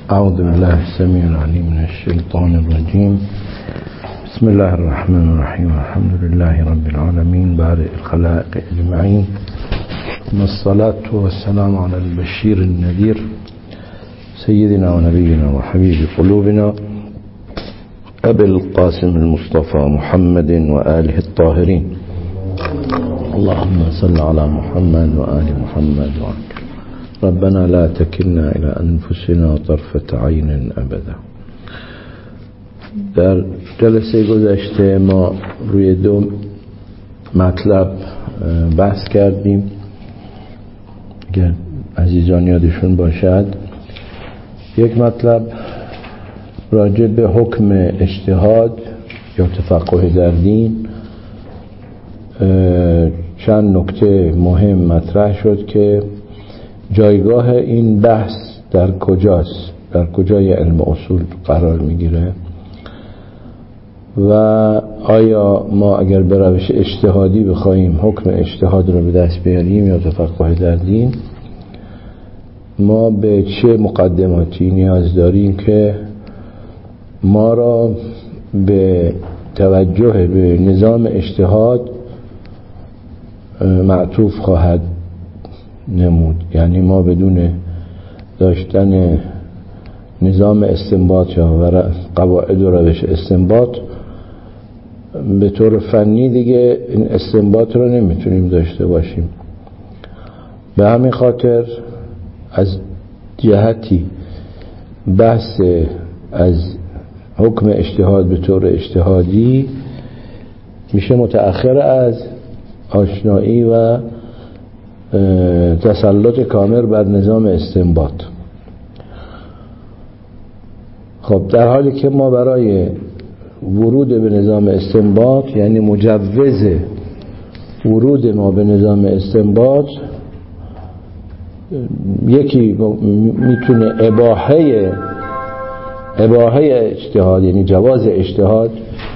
أعوذ بالله السميع العليم من الشيطان الرجيم. بسم الله الرحمن الرحيم. الحمد لله رب العالمين بارئ الخلائق أجمعين، ثم الصلاة والسلام على البشير النذير سيدنا ونبينا وحبيب قلوبنا أبي القاسم المصطفى محمد وآله الطاهرين. اللهم صل على محمد وآل محمد وآله. ربنا لا تكلنا إلى أنفسنا طرفة عين أبدا. در جلسه گذشته ما روی دو مطلب بحث کردیم، اگر عزیزان یادشون باشد. یک مطلب راجع به حکم اجتهاد یا تفقه در دین، چند نکته مهم مطرح شد که جایگاه این بحث در کجاست، در کجای علم اصول قرار میگیره و آیا ما اگر به روش اجتهادی بخوایم حکم اجتهاد رو به دست بیاریم یا تفقه در دین، ما به چه مقدماتی نیاز داریم که ما را به توجه به نظام اجتهاد معطوف خواهد نمود. یعنی ما بدون داشتن نظام استنباط یا قواعد و روش استنباط به طور فنی دیگه این استنباط رو نمیتونیم داشته باشیم. به همین خاطر از جهتی بحث از حکم اجتهاد به طور اجتهادی میشه متأخر از آشنایی و تسلط کامل بر نظام استنباط. خب در حالی که ما برای ورود به نظام استنباط، یعنی مجوز ورود ما به نظام استنباط، یکی میتونه اباحه اجتهاد یعنی جواز اجتهاد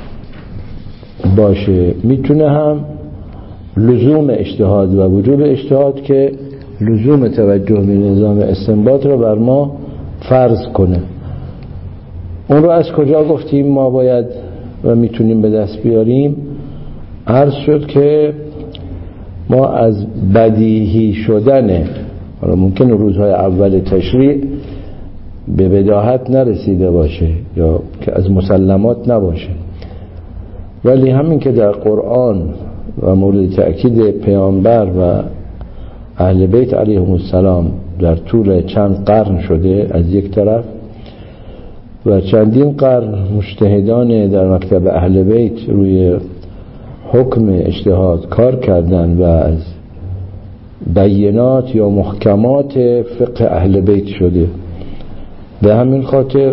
باشه، میتونه هم لزوم اجتهاد و وجوب اجتهاد که لزوم توجه به نظام استنباط رو بر ما فرض کنه. اون رو از کجا گفتیم ما باید و میتونیم به دست بیاریم؟ عرض شد که ما از بدیهی شدن، حالا ممکنه روزهای اول تشریع به بداهت نرسیده باشه یا که از مسلمات نباشه، ولی همین که در قرآن و مورد تأکید پیامبر و اهل بیت علیهم السلام در طول چند قرن شده از یک طرف و چندین قرن مجتهدان در مکتب اهل بیت روی حکم اجتهاد کار کردن و از بینات یا محکمات فقه اهل بیت شده. به همین خاطر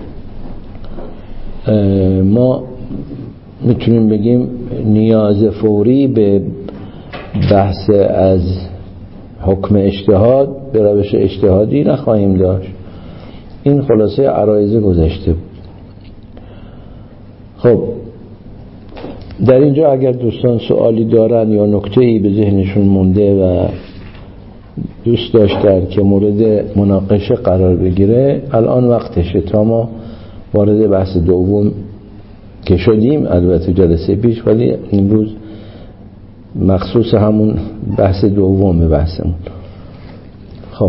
ما میتونیم بگیم نیاز فوری به بحث از حکم اجتهاد به روش اجتهادی نخواهیم داشت. این خلاصه عرایض گذشته بود. خب در اینجا اگر دوستان سوالی دارن یا نکته‌ای به ذهنشون مونده و دوست داشتن که مورد مناقشه قرار بگیره، الان وقتشه تا ما وارد بحث دوم که شدیم. البته جلسه پیش، ولی امروز مخصوص همون بحث دوم بحثمون. خب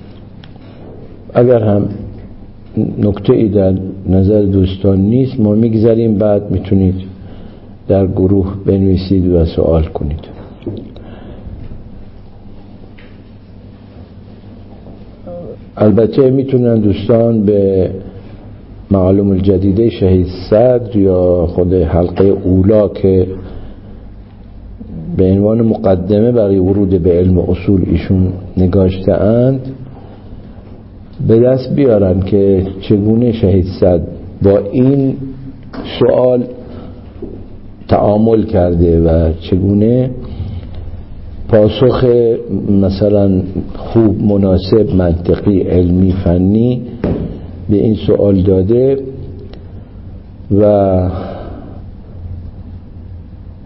اگر هم نکته ای در نظر دوستان نیست ما میگذاریم، بعد میتونید در گروه بنویسید و سوال کنید. البته میتونن دوستان به معالم الجدیده شهید صدر یا خود حلقه اولا که به عنوان مقدمه برای ورود به علم اصول ایشون نگاشته اند به دست بیارن که چگونه شهید صدر با این سوال تعامل کرده و چگونه پاسخ مثلا خوب، مناسب، منطقی، علمی، فنی به این سوال داده و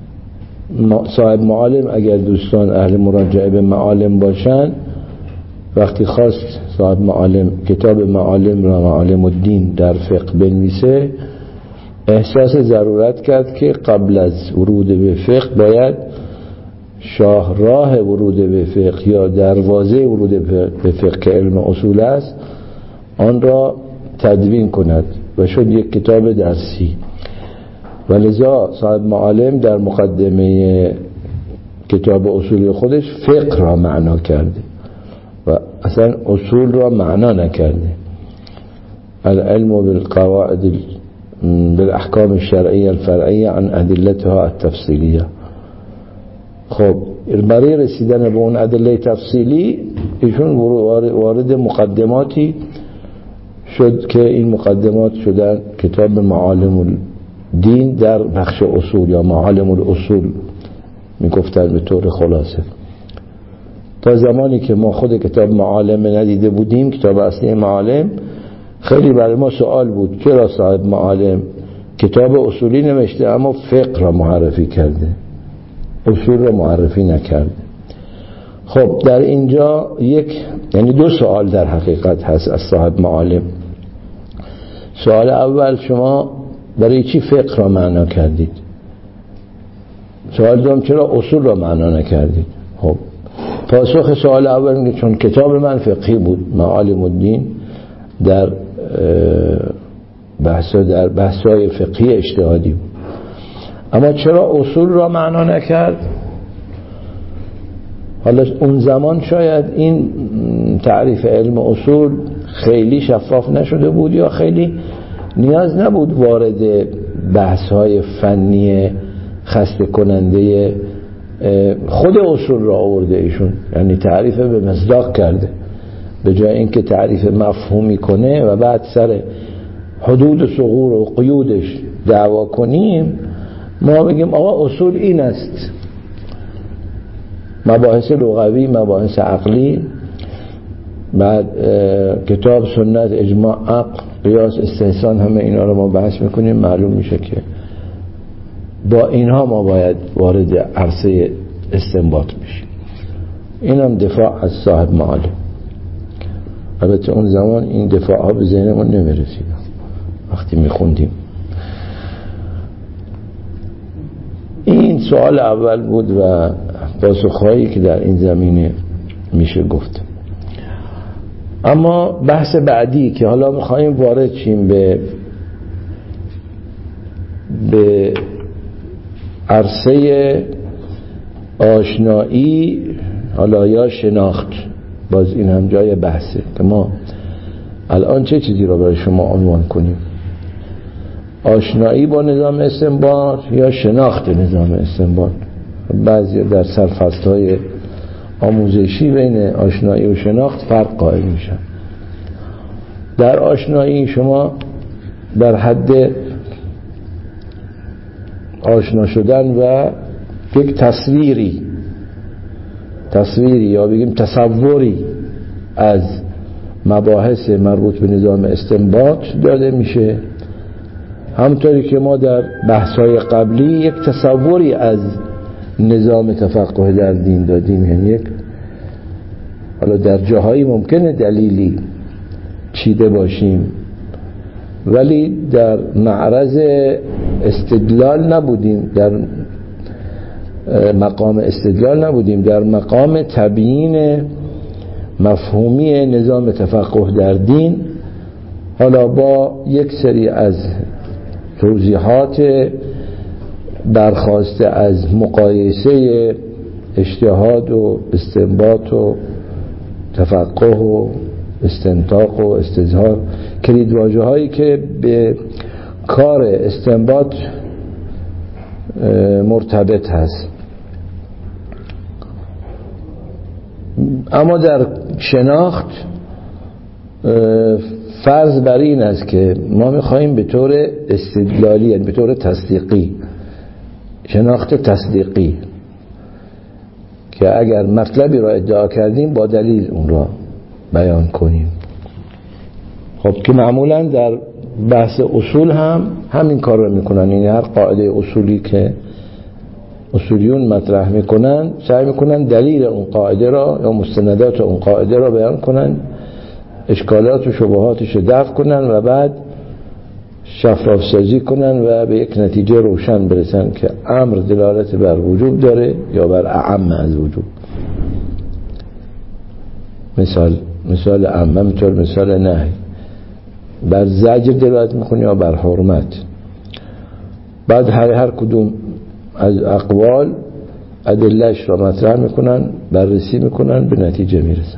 صاحب معالم اگر دوستان اهل مراجعه به معالم باشن وقتی خواست صاحب معالم کتاب معالم را معالم الدین در فقه بنویسه، احساس ضرورت کرد که قبل از ورود به فقه باید شاهراه ورود به فقه یا دروازه ورود به فقه که علم اصول است آن را تدوین کند و شد یک کتاب درسی. و لذا صاحب معالم در مقدمه کتاب اصول خودش فقه را معنا کرده و اصلا اصول را معنا نکرده. العلم بالقواعد بالاحکام الشرعیه الفرعیه عن ادلتها التفصیلیه. خب برای رسیدن به اون ادله تفصیلی ایشون وارد مقدماتی شد که این مقدمات شدن کتاب معالم الدین در بخش اصول یا معالم الاصول میگفتن به طور خلاصه. تا زمانی که ما خود کتاب معالم ندیده بودیم، کتاب اصلی معالم، خیلی برای ما سوال بود چرا صاحب معالم کتاب اصولی نوشته اما فقه را معرفی کرده، اصول را معرفی نکرده. خب در اینجا یعنی دو سوال در حقیقت هست از صاحب معالم. سوال اول، شما برای چی فقه را معنا کردید؟ سوال دوم، چرا اصول را معنا نکردید؟ خب پاسخ سوال اول میگه چون کتاب من فقهی بود، معالم الدین در بحث‌های فقهی اجتهادی بود. اما چرا اصول را معنا نکرد؟ حالا اون زمان شاید این تعریف علم اصول خیلی شفاف نشده بود یا خیلی نیاز نبود وارد بحث‌های فنی خسته کننده خود اصول را آورده ایشون، یعنی تعریف به مصداق کرده به جای اینکه تعریف مفهومی کنه و بعد سر حدود ثغور و قیودش دعوا کنیم. ما بگیم آقا اصول این است، مباحث لغوی، مباحث عقلی، بعد کتاب، سنت، اجماع، عقل، قیاس، استحسان، همه اینا رو ما بحث میکنیم. معلوم میشه که با اینها ما باید وارد عرصه استنباط بشیم. این هم دفاع از صاحب معالم. البته اون زمان این دفاع ها به ذهنمون نمیرسید وقتی میخوندیم. این سوال اول بود و پاسخهایی که در این زمینه میشه گفت. اما بحث بعدی که حالا میخوایم وارد شیم به عرصه آشنایی، حالا یا شناخت، باز این هم جای بحثه که ما الان چه چیزی را برای شما عنوان کنیم، آشنایی با نظام استنباط یا شناخت نظام استنباط. بعضی در سرفصل‌های آموزشی بین آشنایی و شناخت فرق قائل میشن. در آشنایی شما در حد آشنا شدن و یک تصویری یا بگیم تصوری از مباحث مربوط به نظام استنباط داده میشه، همونطوری که ما در بحث‌های قبلی یک تصوری از نظام تفقه در دین دادیم. یعنی یک، حالا در جاهایی ممکنه دلیلی چیده باشیم ولی در معرض استدلال نبودیم، در مقام استدلال نبودیم، در مقام تبیین مفهومی نظام تفقه در دین، حالا با یک سری از توضیحات برخواسته از مقایسه اجتهاد و استنباط و تفقه و استنطاق و استظهار، کلیدواژه هایی که به کار استنباط مرتبط هست. اما در شناخت فرض بر این است که ما میخواییم به طور استدلالی، یعنی به طور تصدیقی، شناخت تصدیقی، که اگر مطلبی را ادعا کردیم با دلیل اون را بیان کنیم. خب که معمولا در بحث اصول هم همین کار رو میکنن. یعنی هر قاعده اصولی که اصولیون مطرح میکنن سعی میکنن دلیل اون قاعده را یا مستندات اون قاعده را بیان کنن، اشکالات و شبهاتش رو دفع کنن و بعد شفاف سازی کنن و به یک نتیجه روشن برسن که امر دلالت بر وجوب داره یا بر اعم از وجوب. مثال اعم همینطور مثال نهی بر زجر دلالت میکنه یا بر حرمت. بعد هر کدوم از اقوال ادلهش را مطرح میکنن، بررسی میکنن، به نتیجه میرسن.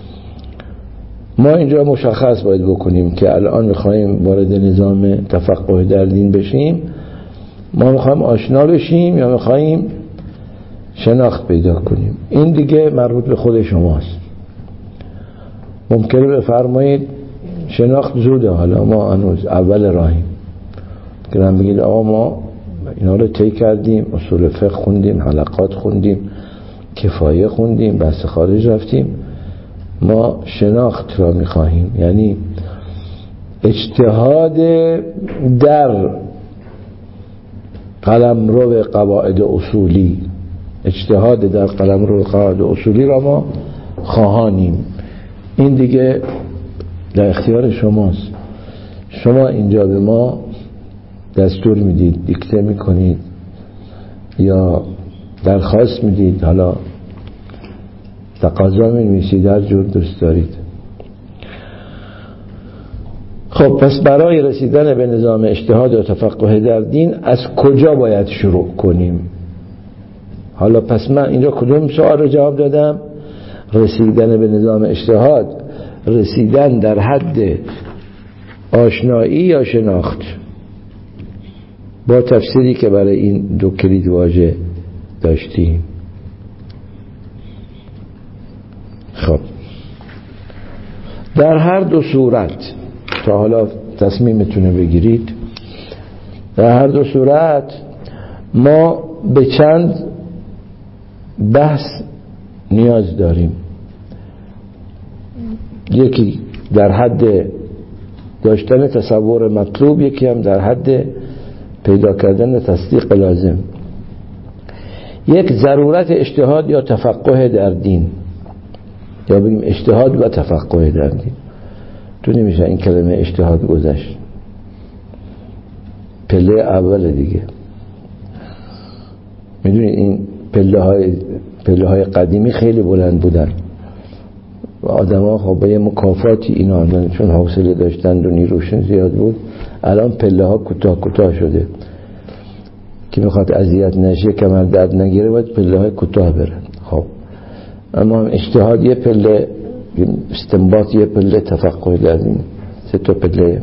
ما اینجا مشخص باید بکنیم که الان میخوایم وارد نظام تفقه در دین بشیم، ما میخوایم آشنا بشیم یا میخوایم شناخت پیدا کنیم. این دیگه مربوط به خود شماست. ممکنه بفرمایید شناخت زوده، حالا ما هنوز اول راهیم، که هم بگید آقا ما اینا رو طی کردیم، اصول فقه خوندیم، حلقات خوندیم، کفایه خوندیم، بحث خارج رفتیم، ما شناخت را میخواهیم، یعنی اجتهاد در قلمرو قواعد اصولی، اجتهاد در قلمرو قواعد اصولی را ما خواهانیم. این دیگه در اختیار شماست. شما اینجا به ما دستور میدید، دیکته میکنید یا درخواست میدید، حالا تقاضا می‌نویسید، هر جور دوست دارید. خب پس برای رسیدن به نظام اجتهاد و تفقه در دین از کجا باید شروع کنیم؟ حالا پس من اینجا کدوم سوال رو جواب دادم؟ رسیدن به نظام اجتهاد، رسیدن در حد آشنایی یا شناخت، با تفسیری که برای این دو کلید واژه داشتیم. خب در هر دو صورت تا حالا تصمیمتونه بگیرید، در هر دو صورت ما به چند بحث نیاز داریم. یکی در حد داشتن تصور مطلوب، یکی هم در حد پیدا کردن تصدیق لازم. یک ضرورت اجتهاد یا تفقه در دین، یا بگیم اجتهاد و تفقه در دین. تو نمیشه این کلمه اجتهاد گذشت، پله اول دیگه. میدونید این پله های قدیمی خیلی بلند بودن و آدم ها خب به یه مکافاتی اینا آدن، چون حوصله داشتند و نیروشون زیاد بود. الان پله ها کوتاه شده که میخواد اذیت نشه، کمر درد نگیره، باید پله های کوتاه برن. خب اما اجتهاد یه پله، استنباط یه پله، تفقه در دین 3 پله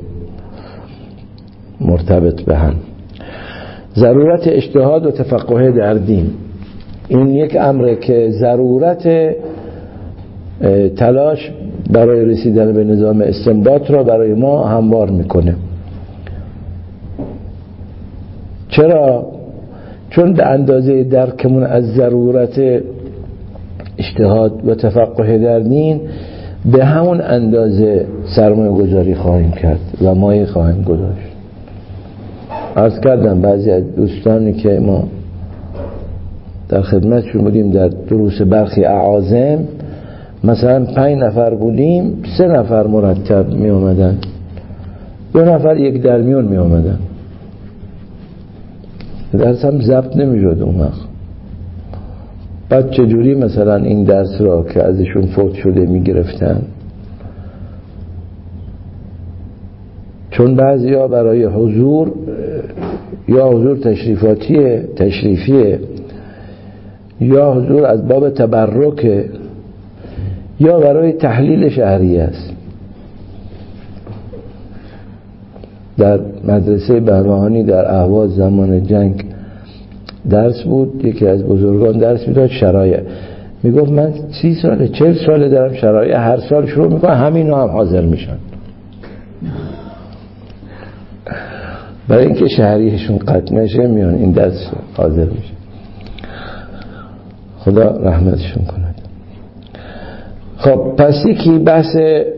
مرتبط به هم. ضرورت اجتهاد و تفقه در دین، این یک امره که ضرورت تلاش برای رسیدن به نظام استنباط را برای ما هموار میکنه. چرا؟ چون به اندازه درکمون از ضرورت اجتهاد و تفقه در دین، به همون اندازه سرمایه گذاری خواهیم کرد و مایه خواهیم گذاشت. عرض کردم بعضی از دوستانی که ما در خدمتشون بودیم در دروس برخی اعاظم، مثلا 5 نفر بودیم، 3 نفر مرتب می آمدن، 2 نفر یک درمیون می آمدن، درس هم ضبط نمی شد اون وقت. بعد چجوری مثلا این درس را که ازشون فوت شده می گرفتن؟ چون بعضی ها برای حضور، یا حضور تشریفیه، یا حضور از باب تبرک، یا برای تحلیل شهریه است. در مدرسه بهبهانی در اهواز زمان جنگ درس بود، یکی از بزرگان درس میداد شرایع، میگفت من 30 ساله 40 ساله دارم شرایع، هر سال شروع میکنم همین هم حاضر میشن، برای اینکه شهریهشون قطع نشه میان این درس حاضر میشه. خدا رحمتشون کند. خب پس یکی بحث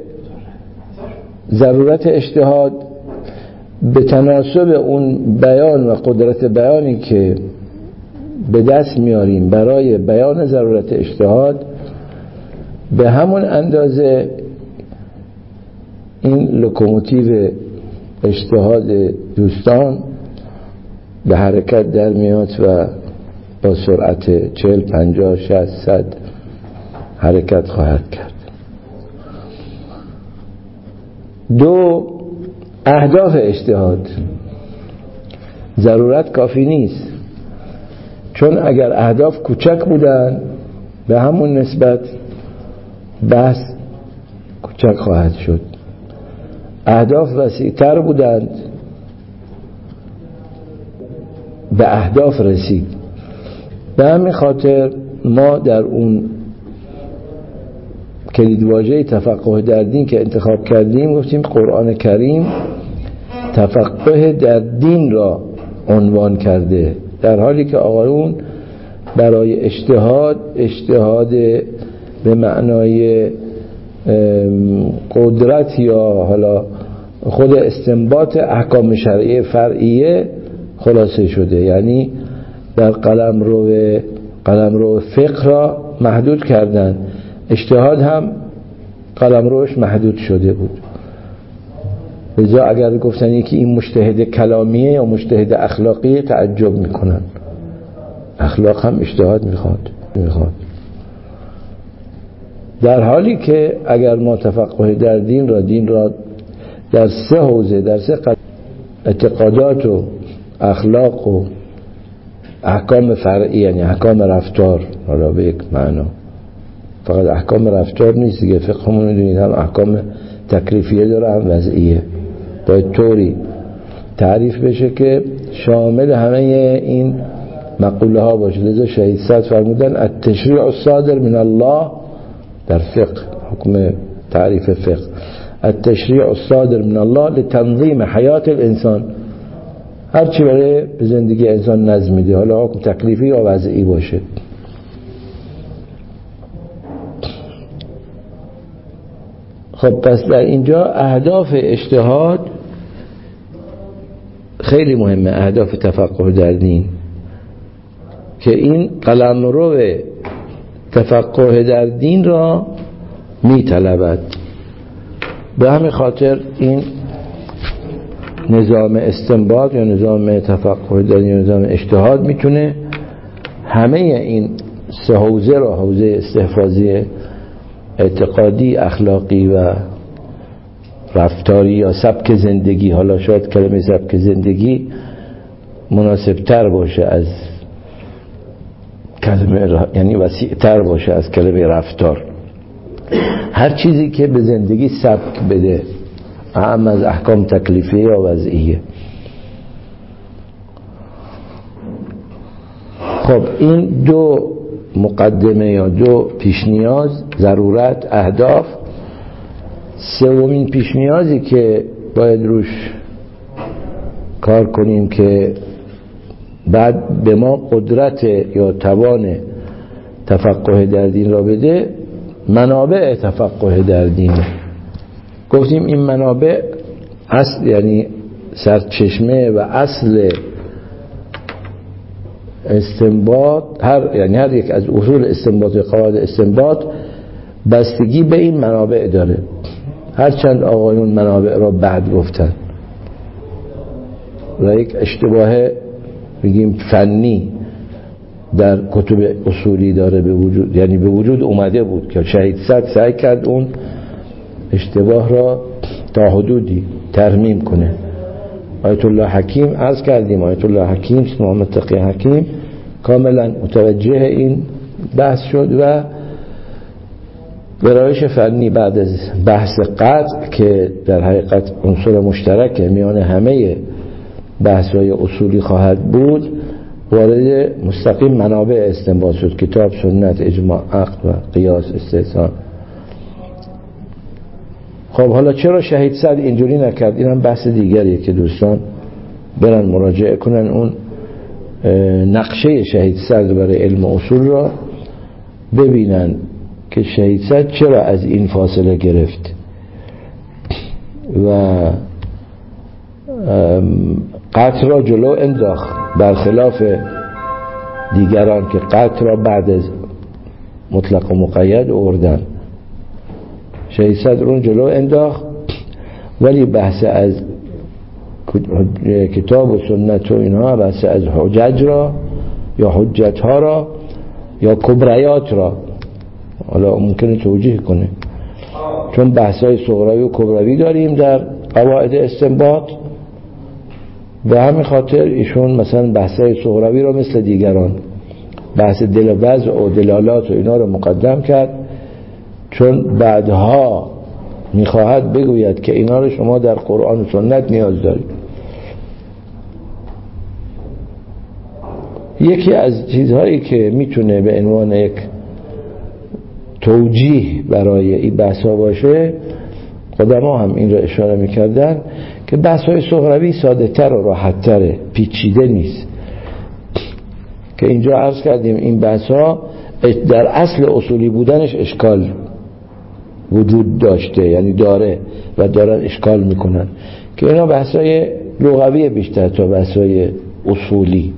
ضرورت اجتهاد به تناسب اون بیان و قدرت بیانی که به دست میاریم برای بیان ضرورت اجتهاد، به همون اندازه این لوکوموتیو اجتهاد دوستان به حرکت در میاد و با سرعت 40 50 60 100 حرکت خواهد کرد. دو، اهداف اجتهاد. ضرورت کافی نیست، چون اگر اهداف کوچک بودن به همون نسبت بحث کوچک خواهد شد. اهداف وسیع‌تر بودند به اهداف رسید. به همین خاطر ما در اون کلیدواژه تفقه در دین که انتخاب کردیم گفتیم قرآن کریم تفقه در دین را عنوان کرده، در حالی که آقایون برای اجتهاد به معنای قدرت یا حالا خود استنباط احکام شرعی فرعیه خلاصه شده، یعنی در قلمرو فقه را محدود کردن. اجتهاد هم قلمروش محدود شده بود. لذا اگر گفتن یکی این مجتهد کلامیه یا مجتهد اخلاقیه تعجب میکنن. اخلاق هم اجتهاد میخواد. در حالی که اگر ما تفقه در دین را در سه حوزه، در سه اعتقادات و اخلاق و احکام فرعی، یعنی احکام رفتار، حالا به یک معنا فقط احکام رفتار نیست دیگه، فقه همون میدونید هم احکام تکلیفیه داره هم وضعیه، باید طوری تعریف بشه که شامل همه این مقوله ها باشه. لذا شهید صد فرمودن التشریع الصادر من الله در فقه، حکم تعریف فقه، التشریع الصادر من الله لتنظیم حیات الانسان، هرچی برای به زندگی انسان نظم میده، حالا حکم تکلیفی یا وضعی باشه. خب پس در اینجا اهداف اجتهاد خیلی مهمه، اهداف تفقه در دین، که این قلمرو تفقه در دین را میطلبد. به همین خاطر این نظام استنباط یا نظام تفقه در دین یا نظام اجتهاد میتونه همه این سه حوزه را، حوزه استحفاظی اعتقادی، اخلاقی و رفتاری یا سبک زندگی، حالا شاید کلمه سبک زندگی مناسب تر باشه از کلمه، یعنی وسیع تر باشه از کلمه رفتار، هر چیزی که به زندگی سبک بده، اهم از احکام تکلیفی یا وضعیه. خب این دو مقدمه یا دو پیش نیاز، ضرورت، اهداف. سومین پیش نیازی که باید روش کار کنیم که بعد به ما قدرت یا توان تفقه در دین را بده، منابع تفقه در دین. گفتیم این منابع اصل، یعنی سرچشمه و اصل استنباط، یعنی هر یک از اصول استنباط و قواعد استنباط بستگی به این منابع داره. هرچند آقایون منابع را بعد گفتن و یک اشتباه بگیم فنی در کتب اصولی داره به وجود، یعنی به وجود اومده بود که شهید صد سعی کرد اون اشتباه را تا حدودی ترمیم کنه. آیت الله حکیم عرض کردیم، آیت الله حکیم محمد تقی حکیم کاملا متوجه این بحث شد و گرایش فنی بعد از بحث قطع که در حقیقت عنصر مشترک میان همه بحث‌های اصولی خواهد بود، وارد مستقیم منابع استنباط شد، کتاب، سنت، اجماع، عقل و قیاس، استحسان. خب حالا چرا شهید صد اینجوری نکرد؟ این هم بحث دیگریه که دوستان برن مراجعه کنن اون نقشه شهید صد برای علم اصول را ببینن که شهید صد چرا از این فاصله گرفت و قطع را جلو انداخت، برخلاف دیگران که قطع را بعد از مطلق و مقید آوردن. شهید صدر اون جلو انداخت، ولی بحث از کتاب و سنت و اینها، بحث از حجج را یا حجت ها را یا کبریات را حالا ممکنه توجیه کنه، چون بحث های صغروی و کبروی داریم در قواعد استنباط، به همین خاطر ایشون مثلا بحث های صغروی را مثل دیگران بحث دل و وضع و دلالات و اینا رو مقدم کرد، چون بعدها میخواهد بگوید که اینا رو شما در قرآن و سنت نیاز دارید. یکی از چیزهایی که میتونه به عنوان یک توجیه برای این بحث ها باشه، قدما هم این رو اشاره میکردن که بحث های صغروی ساده تر و راحت تره، پیچیده نیست. که اینجا عرض کردیم این بحث ها در اصل اصولی بودنش اشکال وجود داشته، یعنی داره و دارن اشکال میکنن، که اینا بحث های لغوی بیشتر تا بحث های اصولی.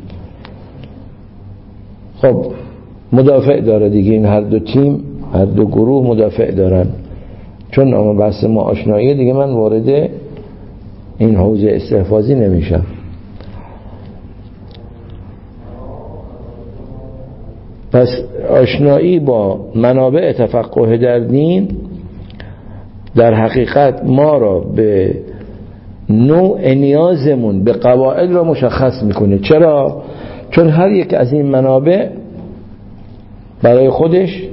خب مدافع داره دیگه، این هر دو تیم، هر دو گروه مدافع دارن. چون اما بحث ما آشنایی دیگه، من وارد این حوزه استحفاظی نمیشم. پس آشنایی با منابع تفقه در دین در حقیقت ما را به نوع نیازمون به قواعد را مشخص میکنه. چرا؟ چون هر یک از این منابع برای خودش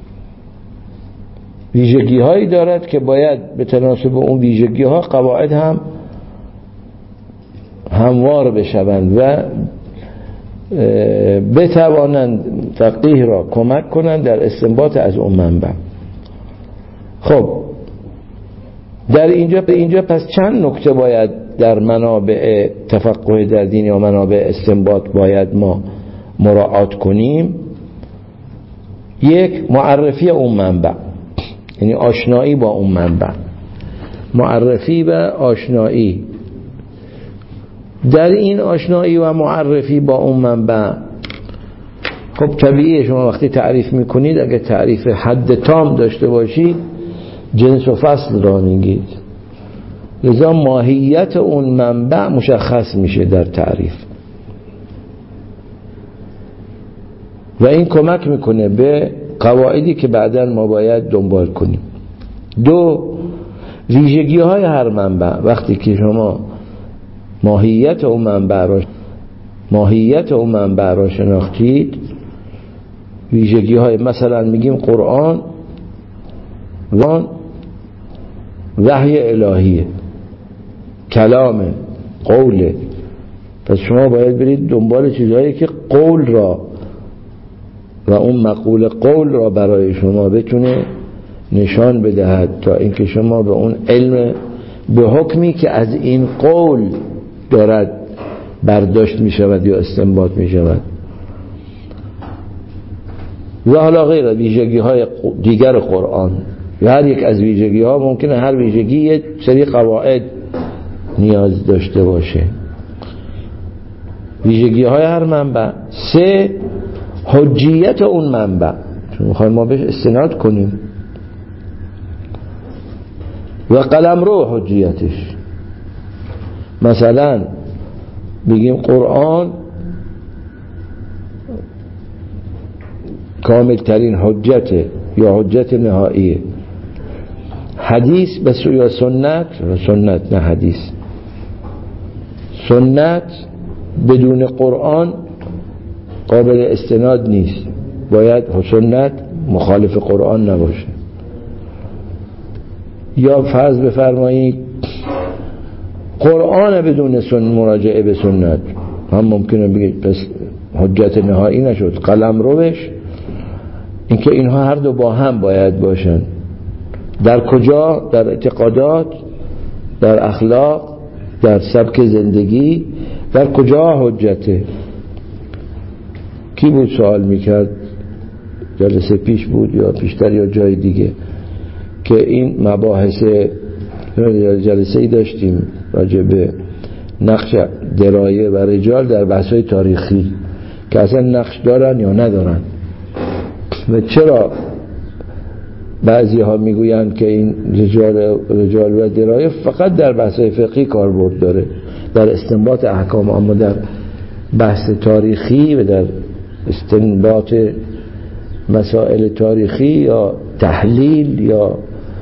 ویژگی هایی دارد که باید به تناسب اون ویژگی ها قواعد هم هموار بشوند و بتوانند فقیه را کمک کنند در استنباط از اون منبع. خب در اینجا پس چند نکته باید در منابع تفقه در دین یا منابع استنباط باید ما مراعات کنیم. یک، معرفی اون منبع، یعنی آشنایی با اون منبع، معرفی و آشنایی. در این آشنایی و معرفی با اون منبع، خب طبیعیه شما وقتی تعریف میکنید، اگه تعریف حد تام داشته باشید جنس و فصل را میگید، لذا ماهیت اون منبع مشخص میشه در تعریف و این کمک میکنه به قواعدی که بعداً ما باید دنبال کنیم. دو، ویژگی های هر منبع. وقتی که شما ماهیت اون منبع را شناختید، ویژگی های، مثلا میگیم قرآن وحی الهیه، کلامه، قوله، پس شما باید برید دنبال چیزهایی که قول را و اون مقول قول را برای شما بتونه نشان بدهد، تا اینکه شما به اون علم به حکمی که از این قول دارد برداشت می شود یا استنباط می شود. و حالا غیر ویژگی های دیگر قرآن، و هر یک از ویژگی ها ممکنه هر ویژگی یک سری قواعد نیاز داشته باشه. ویژگی های هر منبع. سه، حجیت اون منبع، چون میخوایم ما بهش استناد کنیم، و قلمرو حجیتش. مثلا بگیم قرآن کامل ترین حجته یا حجت نهاییه، حدیث بس یا سنت نه حدیث، سنت بدون قرآن قابل استناد نیست، باید سنت مخالف قرآن نباشه. یا فرض بفرمایید قرآن بدون مراجعه به سنت هم ممکنه بگید پس حجت نهایی نشد. قلم روش، اینکه اینها هر دو با هم باید باشن. در کجا؟ در اعتقادات، در اخلاق، در سبک زندگی، در کجا حجته؟ کی بود سوال میکرد؟ جلسه پیش بود یا پیشتر یا جای دیگه که این مباحث، جلسه ای داشتیم راجع به نقش درایه و رجال در بحث‌های تاریخی که اصلا نقش دارن یا ندارن. و چرا بعضی ها میگویند که این رجال و درایه فقط در بحث‌های فقهی کاربرد داره، در استنباط احکام، اما در بحث تاریخی و در استنباط مسائل تاریخی یا تحلیل یا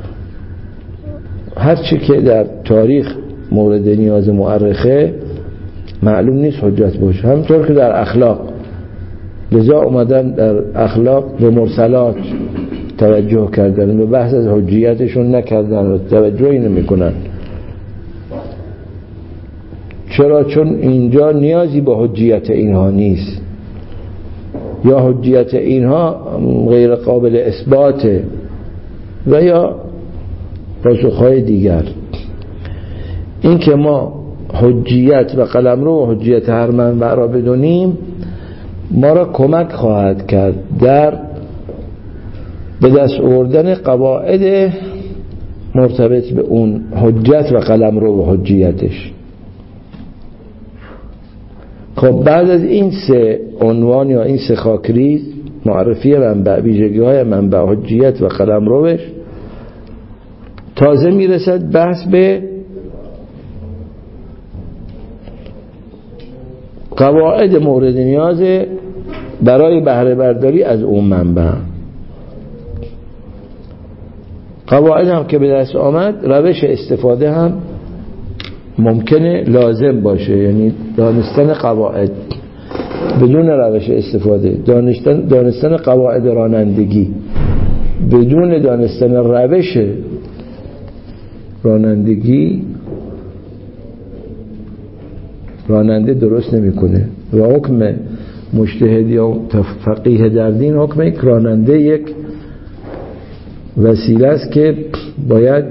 هر چی که در تاریخ مورد نیاز مورخه معلوم نیست حجت باشه. همونطور که در اخلاق، لذا اومدن در اخلاق به مرسلات توجه کردن، به بحث از حجیتشون نکردن و توجهی نمیکنن. چرا؟ چون اینجا نیازی به حجیت اینها نیست، یا حجیت اینها غیر قابل اثباته و یا پاسخهای دیگر. این که ما حجیت و قلمرو و حجیت هر منبع را بدونیم ما را کمک خواهد کرد در به دست آوردن قواعد مرتبط به اون حجت و قلمرو و حجیتش. خب بعد از این سه عنوان یا این سه خاکریز، معرفی منبع، ویژگی‌های منبع، حجیت و قلمروش، تازه میرسد بحث به قواعد مورد نیاز برای بهره برداری از اون منبع. قواعد هم که به دست آمد، روش استفاده هم ممکنه لازم باشه، یعنی دانستن قواعد بدون روش استفاده، دانستن قواعد رانندگی بدون دانستن روش رانندگی، راننده درست نمیکنه. و حکم مجتهد یا فقیه در دین حکم یک راننده یک وسیله است که باید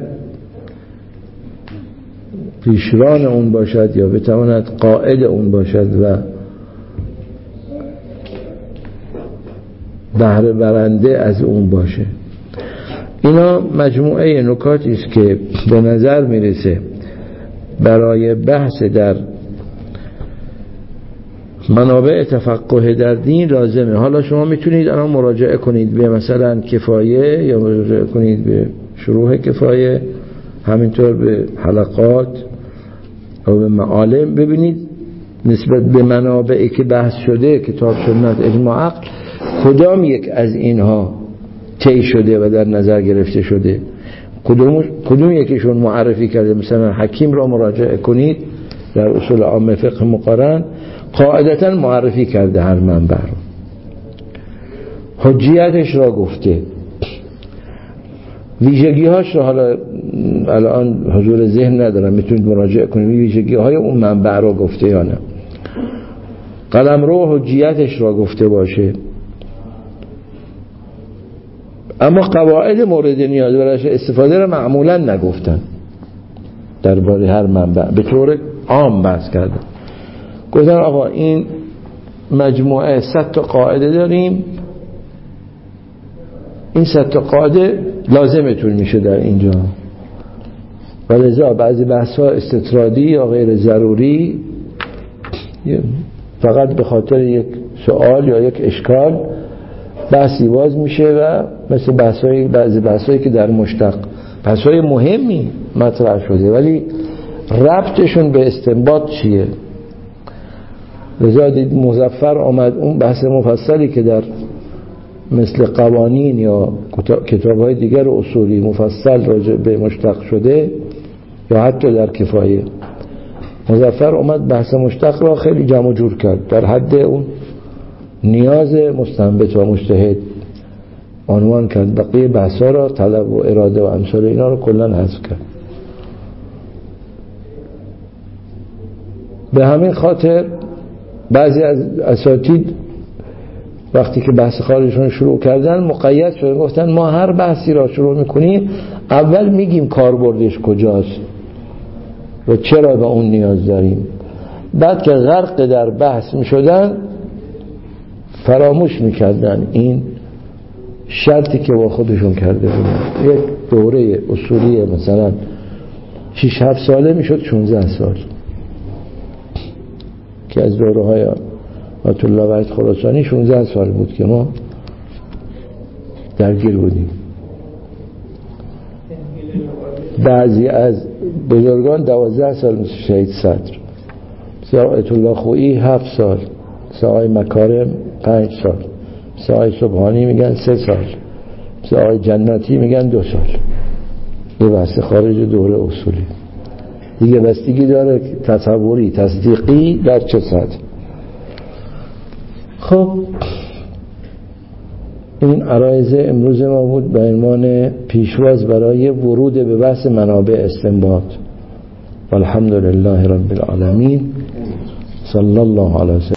پیشران اون باشد یا بتواند قائد اون باشد و بهره برنده از اون باشه. اینا مجموعه نکاتی است که به نظر میرسه برای بحث در منابع تفقه در دین لازمه. حالا شما میتونید الان مراجعه کنید به مثلا کفایه یا مراجعه کنید به شروح کفایه، همینطور به حلقات و به معالم، ببینید نسبت به منابعی که بحث شده، کتاب، سنت، اجماع، عقل، کدام یک از اینها طی شده و در نظر گرفته شده، کدوم یکیشون معرفی کرده. مثلا حکیم را مراجعه کنید در اصول عام فقه مقارن، قاعدتا معرفی کرده هر منبع رو، حجیتش را گفته، ویژگی‌هاش رو حالا الان حضور ذهن ندارم، میتونید مراجعه کنید ویژگی‌های اون منبع رو گفته یا نه، قلمرو و حجیتش را گفته باشه. اما قواعد مورد نیاز برای استفاده را معمولا نگفتن، درباره هر منبع به طور عام بحث کردن. گفتن آقا این مجموعه 100 تا قاعده داریم، این 100 تا قاعده لازمتون میشه در اینجا، و لذا بعضی بحث‌ها استطرادی یا غیر ضروری فقط به خاطر یک سوال یا یک اشکال بحثی باز میشه و مثل بعضی بحث‌هایی که در مشتق بحث‌های مهمی مطرح شده ولی ربطشون به استنباط چیه. لذا دید مظفر آمد اون بحث مفصلی که در مثل قوانین یا کتاب‌های دیگر اصولی مفصل راجع به مشتق شده یا حتی در کفایه، مظفر آمد بحث مشتق را خیلی جمع جور کرد، در حد اون نیاز مستنبط و مجتهد عنوان کرد، بقیه بحثا را طلب و اراده و امثال اینا را کلا حذف کرد. به همین خاطر بعضی از اساتید وقتی که بحث خارجشون شروع کردن مقید شدن، گفتن ما هر بحثی را شروع میکنیم اول میگیم کاربردش کجاست و چرا به اون نیاز داریم، بعد که غرق در بحث میشدن فراموش میکردن این شرطی که با خودشون کرده بودن. یک دوره اصولی مثلا 6-7 ساله میشد 16 سال که از دوره های آیت الله وحید خراسانی 16 سال بود که ما درگیر بودیم. بعضی از بزرگان 12 سال مثل شهید صدر، مثل آیت الله خویی 7 سال، مثل آقای مکارم 5 سال، مثل آقای سبحانی میگن 3 سال، مثل آقای جنتی میگن 2 سال. یه بحث خارج دوره اصولی دیگه، بستگی داره تصوری تصدیقی در چه سطح. خب این عرایض امروز ما بود به عنوان پیشواز برای ورود به بحث منابع استنباط. والحمد لله رب العالمین. صلی الله علیه و